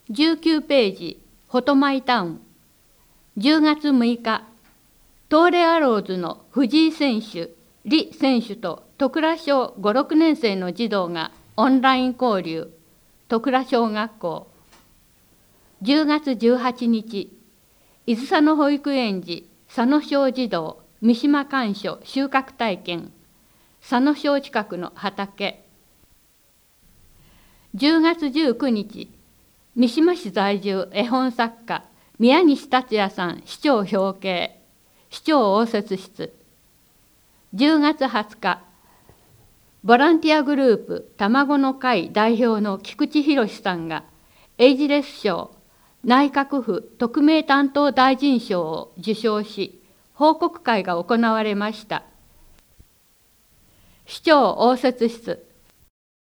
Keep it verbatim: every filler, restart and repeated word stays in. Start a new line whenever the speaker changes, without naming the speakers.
じゅうきゅうページ、フォトマイタウン。じゅうがつむいか、東レアローズの藤井選手、李選手と戸倉小ご、ろくねん生の児童がオンライン交流、戸倉小学校。じゅうがつじゅうはちにち、伊豆佐野保育園児、佐野小児童、三島甘薯収穫体験、佐野小近くの畑。じゅうがつじゅうくにち、三島市在住絵本作家、宮西達也さん市長表敬、市長応接室。じゅうがつはつか、ボランティアグループ卵の会代表の菊池博さんがエイジレス賞、内閣府特命担当大臣賞を受賞し、報告会が行われました。市長応接室。